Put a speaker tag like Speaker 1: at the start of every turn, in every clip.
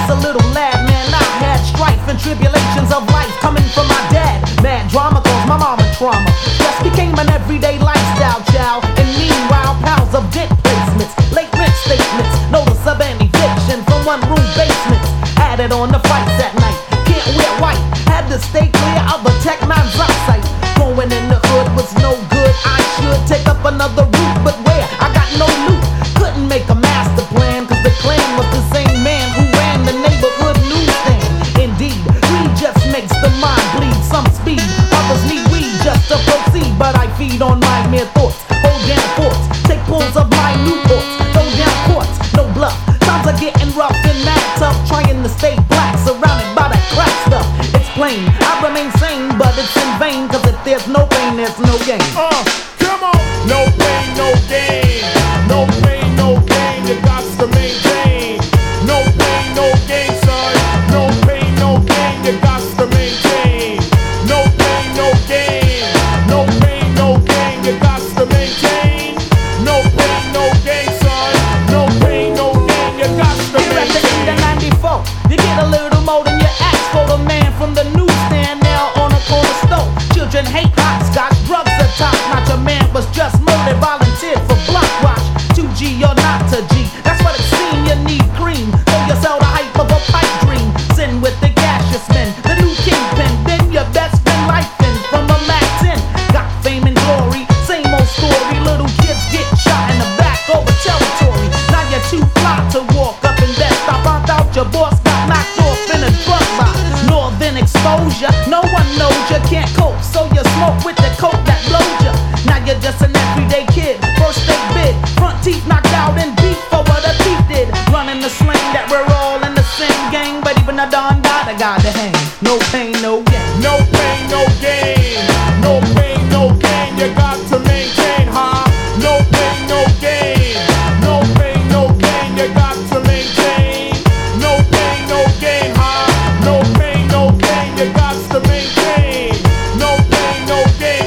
Speaker 1: a little lad, man, I had strife and tribulations of life coming from my dad. Mad drama cause my mama trauma just became an everyday lifestyle, child. And meanwhile, piles of debt placements, late rent statements, notice of an eviction from one room basements. Added on the fights at night, can't wear white, had to stay clear of a Tech 9's outside. Growing in the hood was no good, I should take up another route, but where? I got no loot, couldn't make a master plan, cause the clan was the same man who ran the neighborhood newsstand. Indeed, greed just makes the mind bleed, some speed, others need weed just to proceed, but I feed on my mere thoughts, hold down forts, take pulls of my new thoughts, throw down courts, no bluff, times are getting rough and mad tough, trying to stay black, surrounded by that crack stuff. It's plain, I remain sane, but it's in vain, cause if there's no pain, there's no gain.
Speaker 2: Come on! No pain, no gain. No pain, no gain, you got to maintain. No pain, no gain, son. No pain, no gain, you got to maintain. No pain, no gain. No pain, no gain, you got to maintain. No pain, no gain, son. No pain, no gain, you got to
Speaker 1: Here at the
Speaker 2: maintain.
Speaker 1: end of 94, you get a little more than you ask for. The man from the newsstand now on a corner store. Children hate hopscotch, drugs are top notch. A man was just murdered, volunteered for block watch. 2G or not to G, that's what it's seen. You need cream, so you sell the hype of a pipe dream. Sin with the gaseous men, the new kingpin. Then your best friend life in from a Mac 10. Got fame and glory, same old story. Little kids get shot in the back over territory. Now you're too fly to walk up and vest. I found out your boss got knocked off in a drug box. Northern exposure, no one knows you can't cope, so you smoke with the coke that blows you. Now you're just an everyday kid, first they bid, front teeth knocked out and beef for what a thief did. Running the slang that we're all in the same gang, but even a don got a guy to hang. No pain, no gain.
Speaker 2: No pain, no gain. No pain, no gain, you got to maintain, huh? No pain, no gain. No pain, no gain, you got to maintain. No pain, no gain, huh? No pain, no gain, you got to maintain. No pain, no gain,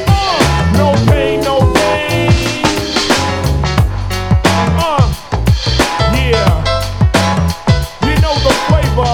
Speaker 2: no pain, no gain. Yeah. You know the flavor.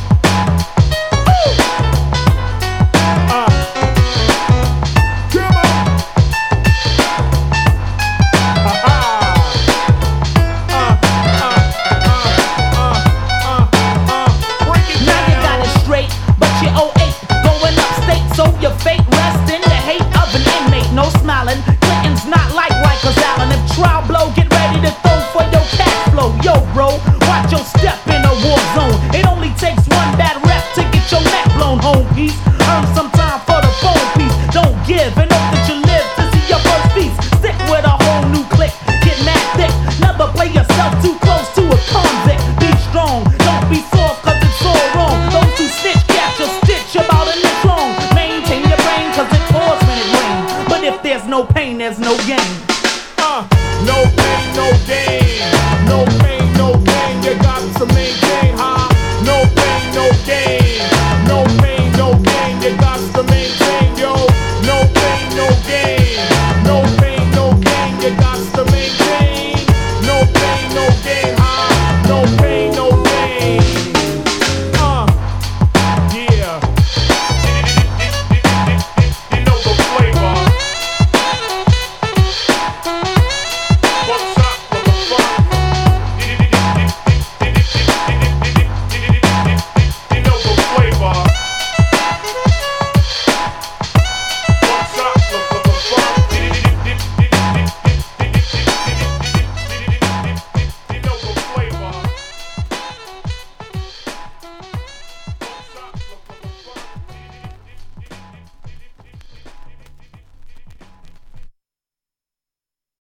Speaker 1: Now you got it straight, but you owe 8. Going upstate, so your fate rests in the hate of an inmate. No smiling, Clinton's not like Rikers Island. If trial blow, get ready to throw for your cash flow. Yo, bro, watch your step in a war zone. It only takes one bad rep to get your neck blown home, piece. Earn some time for the phone piece. Don't give and hope that you live to see your first piece. Stick with a whole new clique, get mad thick. Never play yourself too close to a convict. Be strong, don't be soft cause it's all wrong. Those who snitch catch a stitch about an inch long. Maintain your brain cause it pours when it rains. But if there's no pain, there's no gain.
Speaker 2: No pain, no gain. No pain, no gain, you got to maintain, huh? No pain, no gain. No pain, no gain, you got to maintain, yo. No pain, no gain. No pain, no gain, you got to maintain. No pain, no gain, huh? No pain.